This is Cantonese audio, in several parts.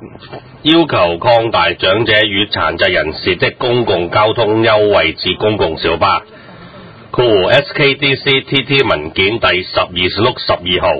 要求擴大長者與殘疾人士的公共交通優惠至公共小巴。SKDC-TT 文件第12/12號。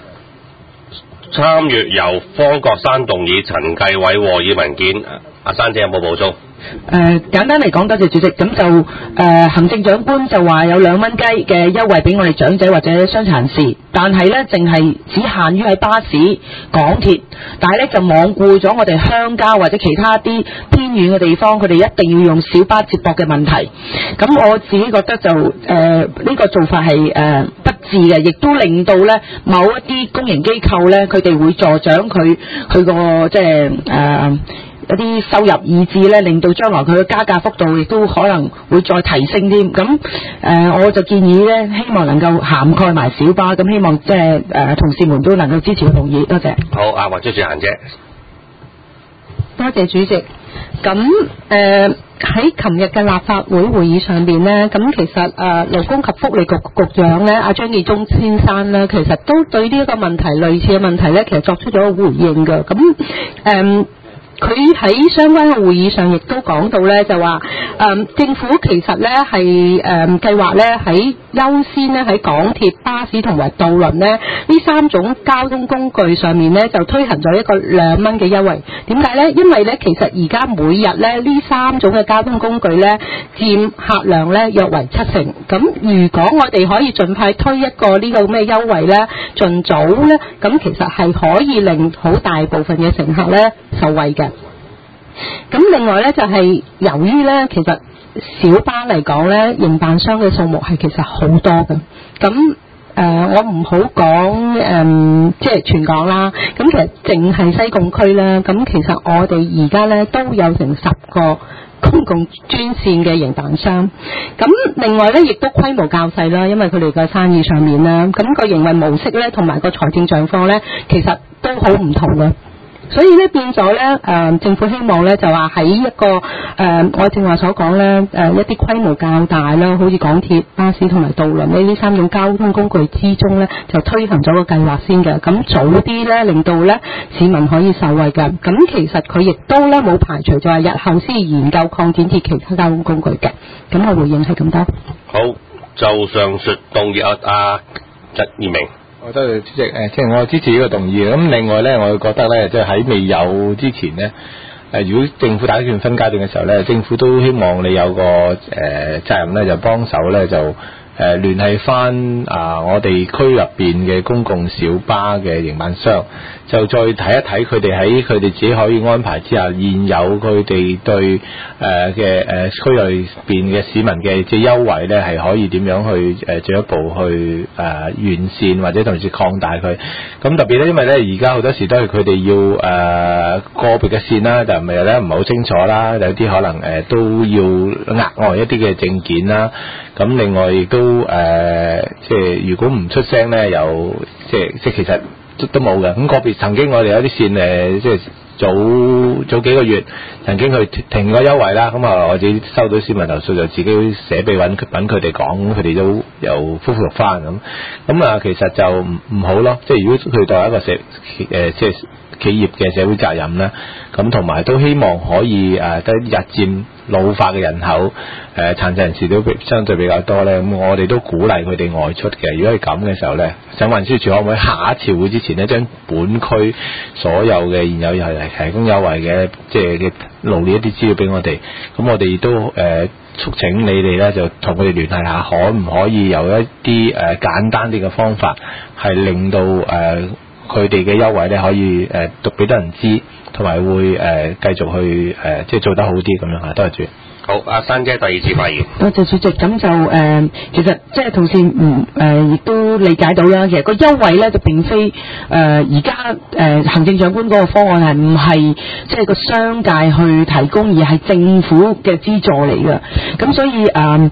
參與由方國山動議，陳繼偉和議文件。阿珊姐有冇補充？ 簡單嚟講，多謝主席。咁就行政長官就話有2蚊雞嘅優惠俾我哋長者或者傷殘人士，但係呢淨係只限於喺巴士、港鐵，但係呢就罔顧咗我哋鄉郊或者其他啲偏遠嘅地方，佢哋一定要用小巴接駁嘅問題。咁我自己覺得就呢個做法係不智嘅，亦都令到呢某一啲公營機構呢，佢哋會助長佢個即係一啲收入，以致咧令到將來佢嘅加價幅度亦都可能會再提升添。咁我就建議咧，希望能夠涵蓋埋小巴，咁希望即係同事們都能夠支持同意。多謝。好，阿黃朱樹嫻姐。 多謝主席。咁喺琴日嘅立法會會議上邊呢，咁其實勞工及福利局局長呢，阿張建宗先生呢，其實都對呢一個問題類似嘅問題呢，其實作出咗回應嘅。咁佢喺相關嘅會議上亦都講到咧，就話政府其實咧係計劃咧喺優先咧喺港鐵、巴士同埋渡輪咧呢3種交通工具上面咧就推行咗一個2蚊嘅優惠。點解咧？因為咧其實而家每日咧呢3種嘅交通工具咧佔客量咧約為70%。咁如果我哋可以盡快推一個呢個咩優惠咧，盡早咧，咁其實係可以令好大部分嘅乘客咧受惠嘅。咁另外咧就係由於咧其實小巴嚟講咧營辦商嘅數目係其實好多嘅。咁我唔好講即係全港啦。咁其實淨係西貢區咧，咁其實我哋而家咧都有成10個公共專線嘅營辦商。咁另外咧亦都規模較細啦，因為佢哋嘅生意上面啦，咁個營運模式咧同埋個財政狀況咧其實都好唔同嘅。所以咧變咗咧政府希望咧就話喺一個我正話所講咧一啲規模較大啦，好似港鐵、巴士同埋渡輪呢3種交通工具之中咧就推行咗個計劃先嘅。咁早啲咧令到咧市民可以受惠嘅。咁其實佢亦都咧冇排除就係日後先研究擴展至其他交通工具嘅。咁我回應係咁多。 好，就上述動議阿陳義明。 多謝主席，即係我支持呢個動議。咁另外咧，我覺得咧，即係喺未有之前咧，如果政府打算分階段嘅時候咧，政府都希望你有個責任咧，就幫手咧，就聯繫翻我哋區入邊嘅公共小巴嘅營辦商，就再睇一睇佢哋喺佢哋自己可以安排之下，現有佢哋對嘅區內邊嘅市民嘅即係優惠咧，係可以點樣去進一步去完善或者同時擴大佢。咁特別咧，因為咧而家好多時都係佢哋要個別嘅線啦，但係咪咧唔係好清楚啦，有啲可能都要額外一啲嘅證件啦。咁另外亦都即係如果唔出聲咧，又即係其實都冇嘅。咁個別曾經我哋有啲線即係早幾個月曾經去停過優惠啦。咁啊，我自己收到市民投訴，就自己寫俾揾佢哋講，佢哋都又恢復翻咁。咁啊，其實就唔好咯。即係如果佢當一個即係企業嘅社會責任咧，咁同埋都希望可以得日漸老化嘅人口，殘疾人士都相對比較多咧。咁我哋都鼓勵佢哋外出嘅。如果係咁嘅時候咧，想運輸署可唔可以下一次會之前咧，將本區所有嘅現有係提供優惠嘅，即係嘅勞力一啲資料俾我哋。咁我哋亦都促請你哋咧，就同佢哋聯繫下，可唔可以有一啲簡單啲嘅方法，係令到佢哋嘅優惠咧可以讀俾得人知，同埋會繼續去即係做得好啲咁樣嚇。多謝主席。 好，阿珊姐第2次發言。 多謝主席。咁就其實即係同事亦都理解到啦。其實個優惠咧就並非而家行政長官嗰個方案係唔係即係個商界去提供，而係政府嘅資助嚟嘅。咁所以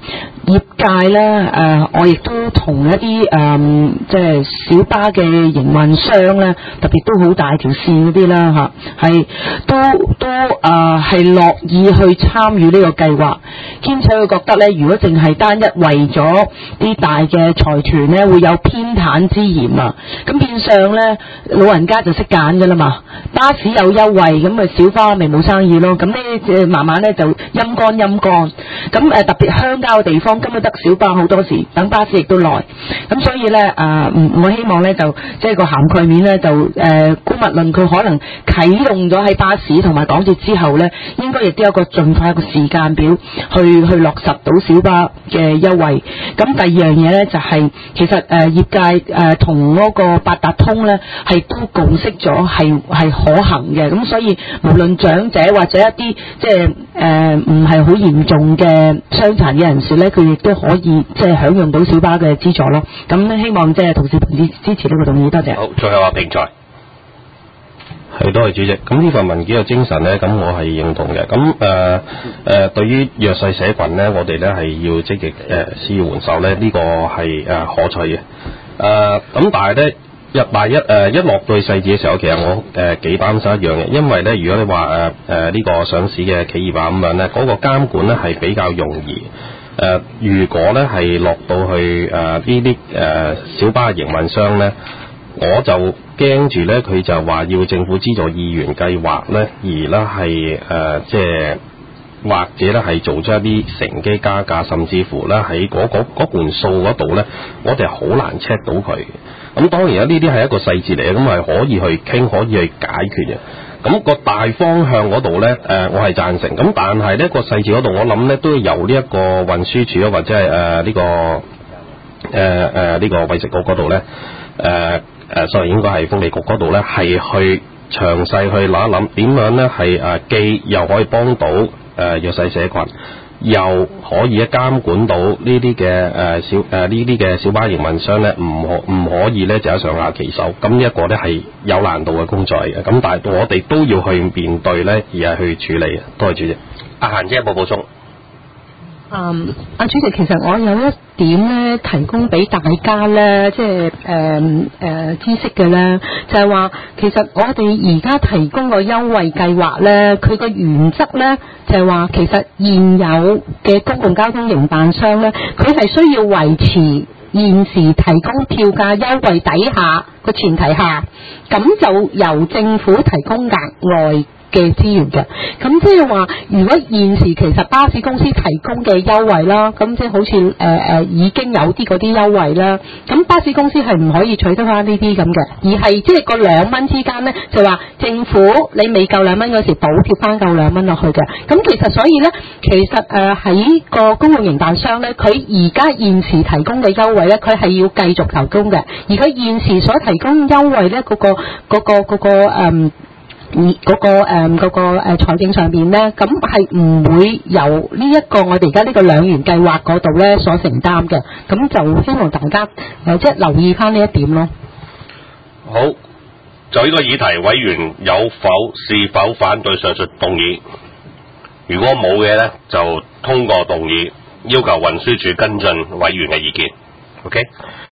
業界咧我亦都同一啲即係小巴嘅營運商咧，特別都好大條線嗰啲啦嚇，係都係樂意去參與呢個計劃，兼且佢覺得咧，如果淨係單一為咗啲大嘅財團咧，會有偏袒之嫌啊，咁變相咧老人家就識揀㗎啦嘛，巴士有優惠，咁咪小巴咪冇生意咯，咁呢慢慢咧就陰乾，咁特別鄉郊嘅地方根本得小巴，好多時等巴士亦都耐，咁所以咧我希望咧就即係個涵蓋面咧就姑勿論佢可能啟動咗喺巴士同埋港鐵之後咧，應該亦都有個盡快個時間表去落實到小巴嘅優惠。咁第二樣嘢咧就係其實業界同嗰個八達通咧係都共識咗係可行嘅，咁所以無論長者或者一啲即係唔係好嚴重嘅傷殘嘅人士咧，佢亦都可以即係享用到小巴嘅資助咯。咁希望即係同事支持呢個動議，多謝。 好，最後話平財。係，多謝主席。咁呢份文件嘅精神呢，咁我係認同嘅。咁對於弱勢社群呢，我哋呢係要積極施以援手呢，呢個係可取嘅。咁但係呢，一落到細節嘅時候，其實我幾擔心一樣嘅，因為呢，如果你話呢個上市嘅企業啊咁樣呢，嗰個監管呢係比較容易。如果呢係落到去呢啲小巴嘅營運商呢，我就驚住咧，佢就話要政府資助2元計劃咧，而咧係即係或者咧係做出一啲乘機加價，甚至乎咧喺嗰盤數嗰度咧，我哋好難 check 到佢。咁當然啦，呢啲係一個細節嚟嘅，咁係可以去傾，可以去解決嘅。咁個大方向嗰度咧，我係贊成。咁但係呢個細節嗰度，我諗咧都要由呢一個運輸署或者係呢個衛食局嗰度咧，所以應該係福利局嗰度咧，係去詳細去諗一諗點樣咧係既又可以幫到弱勢社群，又可以監管到呢啲嘅小巴營運商咧，唔可以咧就喺上下其手。咁呢一個咧係有難度嘅工作嚟嘅。咁但係我哋都要去面對咧，而係去處理。多謝主席。阿嫻姐有冇補充？ 主席，其實我有一點咧提供俾大家咧，即係知識嘅咧，就係話其實我哋而家提供個優惠計劃咧，佢個原則咧就係話其實現有嘅公共交通營辦商咧，佢係需要維持現時提供票價優惠底下個前提下，咁就由政府提供額外嘅資源嘅。咁即係話，如果現時其實巴士公司提供嘅優惠啦，咁即係好似已經有啲嗰啲優惠啦，咁巴士公司係唔可以取得翻呢啲咁嘅，而係即係個2蚊之間咧，就話政府你未夠2蚊嗰時補貼翻夠2蚊落去嘅。咁其實所以咧，其實喺個公共營辦商咧，佢而家現時提供嘅優惠咧，佢係要繼續提供嘅，而佢現時所提供優惠咧，嗰個財政上邊咧，咁係唔會由呢一個我哋而家呢個2元計劃嗰度咧所承擔嘅，咁就希望大家即係留意翻呢一點咯。 好，就呢個議題，委員是否反對上述動議？如果冇嘅咧，就通過動議，要求運輸署跟進委員嘅意見。OK。